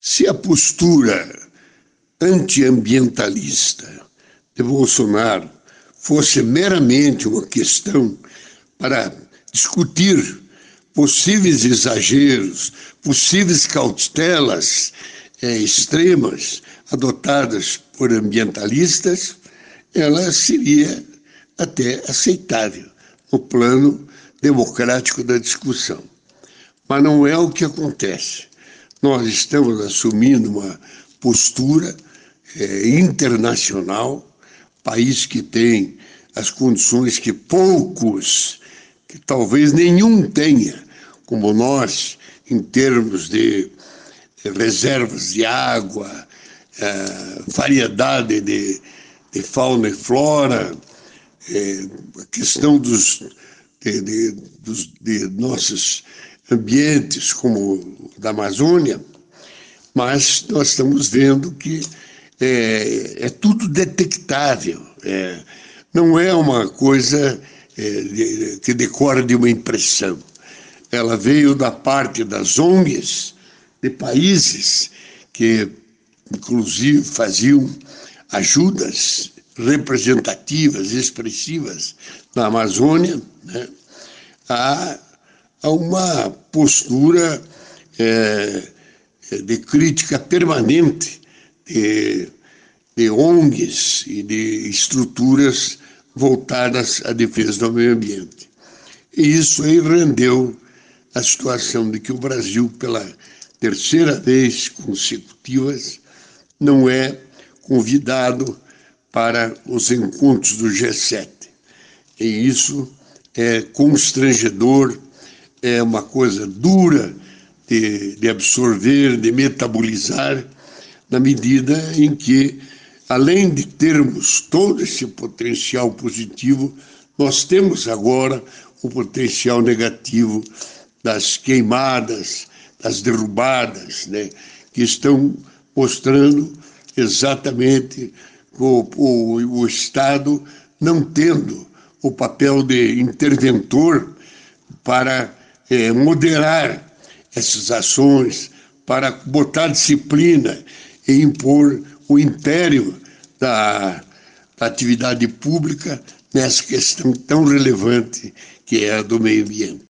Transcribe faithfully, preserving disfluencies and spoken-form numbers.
Se a postura antiambientalista de Bolsonaro fosse meramente uma questão para discutir possíveis exageros, possíveis cautelas é, extremas adotadas por ambientalistas, ela seria até aceitável no plano democrático da discussão. Mas não é o que acontece. Nós estamos assumindo uma postura é, internacional, país que tem as condições que poucos, que talvez nenhum tenha, como nós, em termos de reservas de água, é, variedade de, de fauna e flora, é, a questão dos, de, de, dos de nossos ambientes, como o da Amazônia, mas nós estamos vendo que é, é tudo detectável, é, não é uma coisa é, de, que decorre de uma impressão. Ela veio da parte das O N Gs, de países que, inclusive, faziam ajudas representativas, expressivas na Amazônia, né, a, a uma postura é, de crítica permanente de, de O N Gs e de estruturas voltadas à defesa do meio ambiente. E isso aí rendeu a situação de que o Brasil, pela terceira vez consecutivas, não é convidado para os encontros do G sete. E isso é constrangedor, é uma coisa dura de, de absorver, de metabolizar, na medida em que, além de termos todo esse potencial positivo, nós temos agora o potencial negativo das queimadas, das derrubadas, né, que estão mostrando exatamente o, o, o Estado não tendo o papel de interventor para é, moderar essas ações, para botar disciplina e impor o império da, da atividade pública nessa questão tão relevante que é a do meio ambiente.